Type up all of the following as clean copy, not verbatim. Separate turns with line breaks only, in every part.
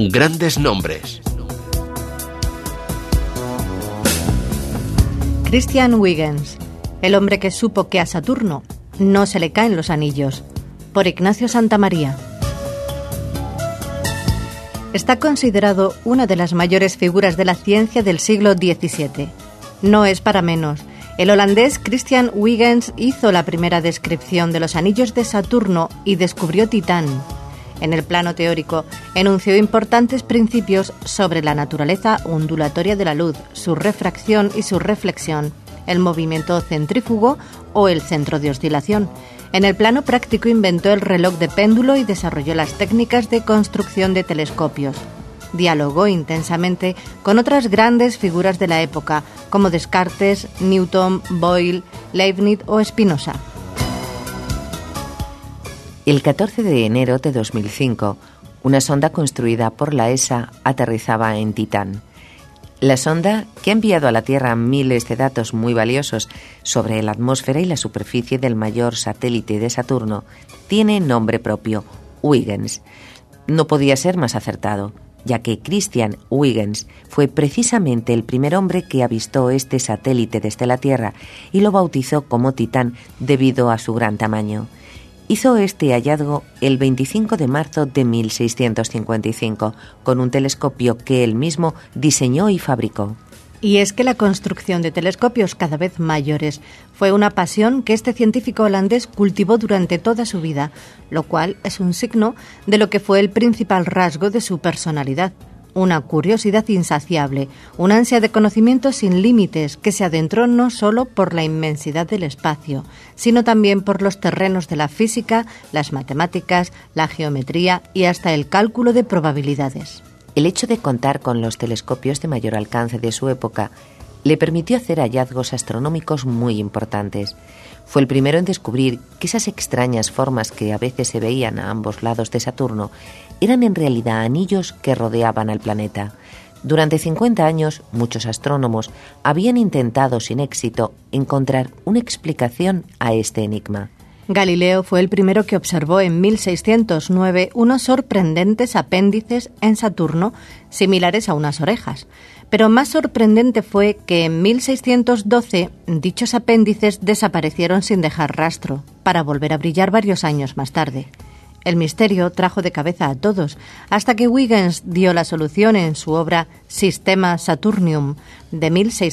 Grandes nombres.
Christian Huygens, el hombre que supo que a Saturno no se le caen los anillos, por Ignacio Santamaría. Está considerado una de las mayores figuras de la ciencia del siglo XVII. No es para menos. El holandés Christian Huygens hizo la primera descripción de los anillos de Saturno y descubrió Titán. En el plano teórico, enunció importantes principios sobre la naturaleza ondulatoria de la luz, su refracción y su reflexión, el movimiento centrífugo o el centro de oscilación. En el plano práctico inventó el reloj de péndulo y desarrolló las técnicas de construcción de telescopios. Dialogó intensamente con otras grandes figuras de la época, como Descartes, Newton, Boyle, Leibniz o Spinoza.
El 14 de enero de 2005, una sonda construida por la ESA aterrizaba en Titán. La sonda, que ha enviado a la Tierra miles de datos muy valiosos sobre la atmósfera y la superficie del mayor satélite de Saturno, tiene nombre propio, Huygens. No podía ser más acertado, ya que Christian Huygens fue precisamente el primer hombre que avistó este satélite desde la Tierra y lo bautizó como Titán debido a su gran tamaño. Hizo este hallazgo el 25 de marzo de 1655 con un telescopio que él mismo diseñó y fabricó.
Y es que la construcción de telescopios cada vez mayores fue una pasión que este científico holandés cultivó durante toda su vida, lo cual es un signo de lo que fue el principal rasgo de su personalidad. Una curiosidad insaciable, una ansia de conocimiento sin límites que se adentró no solo por la inmensidad del espacio, sino también por los terrenos de la física, las matemáticas, la geometría y hasta el cálculo de probabilidades.
El hecho de contar con los telescopios de mayor alcance de su época le permitió hacer hallazgos astronómicos muy importantes. Fue el primero en descubrir que esas extrañas formas que a veces se veían a ambos lados de Saturno eran en realidad anillos que rodeaban al planeta. Durante 50 años, muchos astrónomos habían intentado sin éxito encontrar una explicación a este enigma.
Galileo fue el primero que observó en 1609 unos sorprendentes apéndices en Saturno, similares a unas orejas. Pero más sorprendente fue que en 1612 dichos apéndices desaparecieron sin dejar rastro, para volver a brillar varios años más tarde. El misterio trajo de cabeza a todos, hasta que Huygens dio la solución en su obra Systema Saturnium de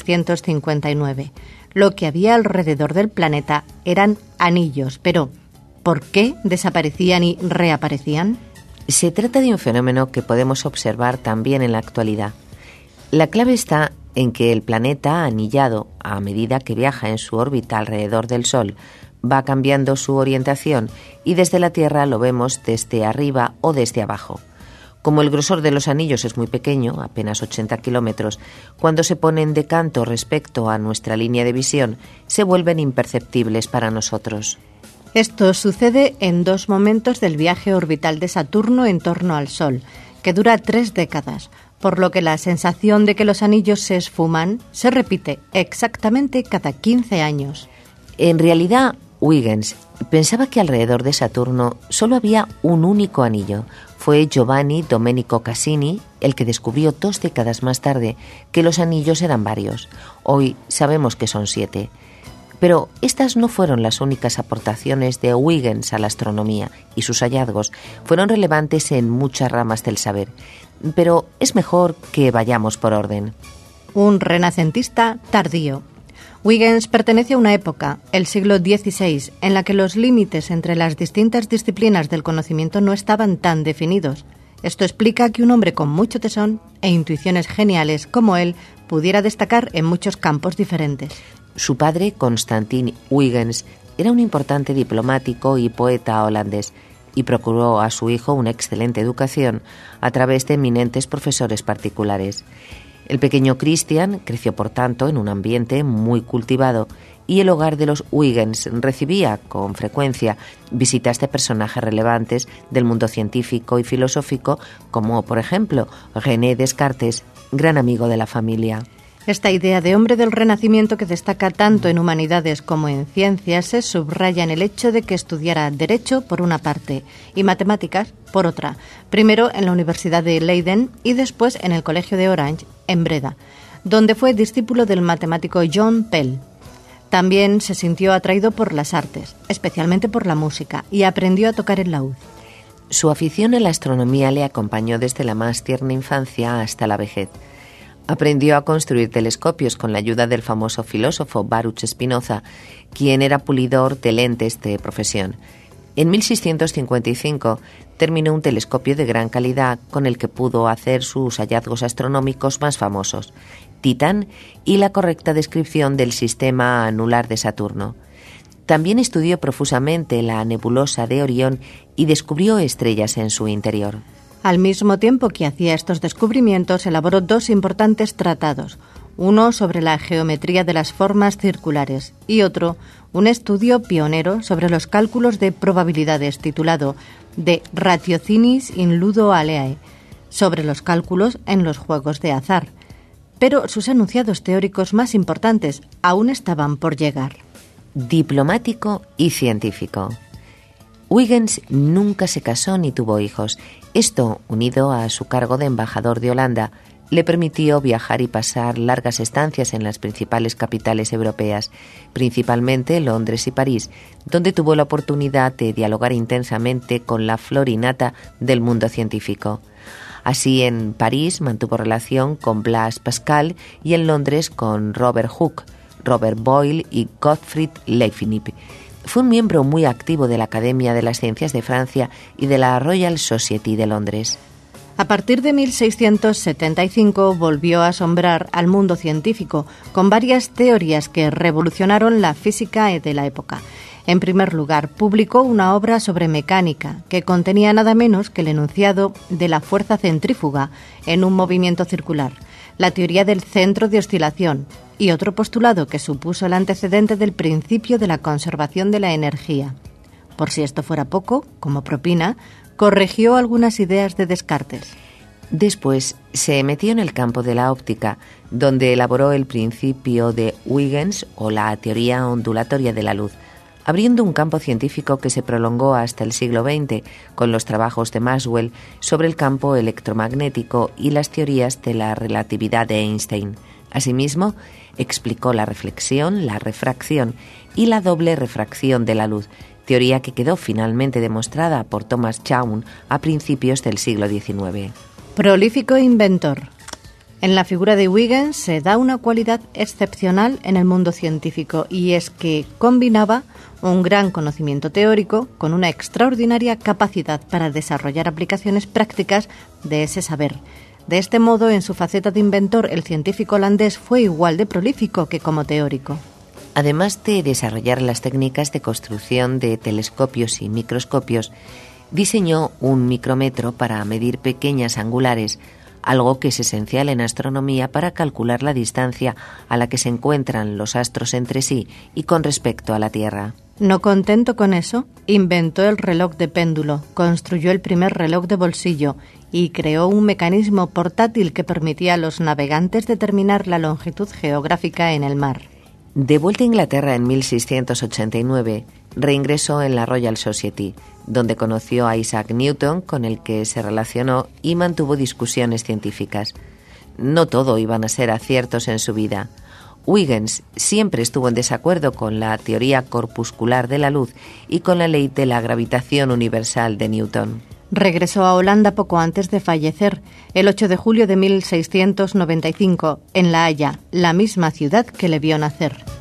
1659. Lo que había alrededor del planeta eran anillos, pero ¿por qué desaparecían y reaparecían?
Se trata de un fenómeno que podemos observar también en la actualidad. La clave está en que el planeta anillado, a medida que viaja en su órbita alrededor del Sol, va cambiando su orientación y desde la Tierra lo vemos desde arriba o desde abajo. Como el grosor de los anillos es muy pequeño, apenas 80 kilómetros, cuando se ponen de canto respecto a nuestra línea de visión, se vuelven imperceptibles para nosotros.
Esto sucede en dos momentos del viaje orbital de Saturno en torno al Sol, que dura 3 décadas, por lo que la sensación de que los anillos se esfuman se repite exactamente cada 15 años.
En realidad, Huygens pensaba que alrededor de Saturno solo había un único anillo. Fue Giovanni Domenico Cassini el que descubrió 2 décadas más tarde que los anillos eran varios. Hoy sabemos que son 7. Pero estas no fueron las únicas aportaciones de Huygens a la astronomía, y sus hallazgos fueron relevantes en muchas ramas del saber. Pero es mejor que vayamos por orden.
Un renacentista tardío. Huygens pertenece a una época, el siglo XVI, en la que los límites entre las distintas disciplinas del conocimiento no estaban tan definidos. Esto explica que un hombre con mucho tesón e intuiciones geniales como él pudiera destacar en muchos campos diferentes.
Su padre, Constantin Huygens, era un importante diplomático y poeta holandés y procuró a su hijo una excelente educación a través de eminentes profesores particulares. El pequeño Christian creció, por tanto, en un ambiente muy cultivado y el hogar de los Huygens recibía con frecuencia visitas de personajes relevantes del mundo científico y filosófico, como, por ejemplo, René Descartes, gran amigo de la familia.
Esta idea de hombre del Renacimiento, que destaca tanto en humanidades como en ciencias, se subraya en el hecho de que estudiara Derecho por una parte y Matemáticas por otra, primero en la Universidad de Leiden y después en el Colegio de Orange, en Breda, donde fue discípulo del matemático John Pell. También se sintió atraído por las artes, especialmente por la música, y aprendió a tocar el laúd.
Su afición a la astronomía le acompañó desde la más tierna infancia hasta la vejez. Aprendió a construir telescopios con la ayuda del famoso filósofo Baruch Spinoza, quien era pulidor de lentes de profesión. En 1655 terminó un telescopio de gran calidad con el que pudo hacer sus hallazgos astronómicos más famosos, Titán y la correcta descripción del sistema anular de Saturno. También estudió profusamente la nebulosa de Orión y descubrió estrellas en su interior.
Al mismo tiempo que hacía estos descubrimientos, elaboró dos importantes tratados, uno sobre la geometría de las formas circulares y otro, un estudio pionero sobre los cálculos de probabilidades titulado De Ratiocinis in Ludo Aleae, sobre los cálculos en los juegos de azar. Pero sus enunciados teóricos más importantes aún estaban por llegar.
Diplomático y científico. Huygens nunca se casó ni tuvo hijos. Esto, unido a su cargo de embajador de Holanda, le permitió viajar y pasar largas estancias en las principales capitales europeas, principalmente Londres y París, donde tuvo la oportunidad de dialogar intensamente con la flor y nata del mundo científico. Así, en París mantuvo relación con Blaise Pascal y en Londres con Robert Hooke, Robert Boyle y Gottfried Leibniz. Fue un miembro muy activo de la Academia de las Ciencias de Francia y de la Royal Society de Londres.
A partir de 1675 volvió a asombrar al mundo científico con varias teorías que revolucionaron la física de la época. En primer lugar, publicó una obra sobre mecánica que contenía nada menos que el enunciado de la fuerza centrífuga en un movimiento circular, la teoría del centro de oscilación y otro postulado que supuso el antecedente del principio de la conservación de la energía. Por si esto fuera poco, como propina, corrigió algunas ideas de Descartes.
Después se metió en el campo de la óptica, donde elaboró el principio de Huygens o la teoría ondulatoria de la luz, abriendo un campo científico que se prolongó hasta el siglo XX con los trabajos de Maxwell sobre el campo electromagnético y las teorías de la relatividad de Einstein. Asimismo, explicó la reflexión, la refracción y la doble refracción de la luz, teoría que quedó finalmente demostrada por Thomas Young a principios del siglo XIX.
Prolífico inventor. En la figura de Huygens se da una cualidad excepcional en el mundo científico, y es que combinaba un gran conocimiento teórico con una extraordinaria capacidad para desarrollar aplicaciones prácticas de ese saber. De este modo, en su faceta de inventor, el científico holandés fue igual de prolífico que como teórico.
Además de desarrollar las técnicas de construcción de telescopios y microscopios, diseñó un micrómetro para medir pequeñas angulares, algo que es esencial en astronomía para calcular la distancia a la que se encuentran los astros entre sí y con respecto a la Tierra.
No contento con eso, inventó el reloj de péndulo, construyó el primer reloj de bolsillo y creó un mecanismo portátil que permitía a los navegantes determinar la longitud geográfica en el mar.
De vuelta a Inglaterra en 1689, reingresó en la Royal Society, donde conoció a Isaac Newton, con el que se relacionó y mantuvo discusiones científicas. No todo iban a ser aciertos en su vida. Huygens siempre estuvo en desacuerdo con la teoría corpuscular de la luz y con la ley de la gravitación universal de Newton.
Regresó a Holanda poco antes de fallecer, el 8 de julio de 1695, en La Haya, la misma ciudad que le vio nacer.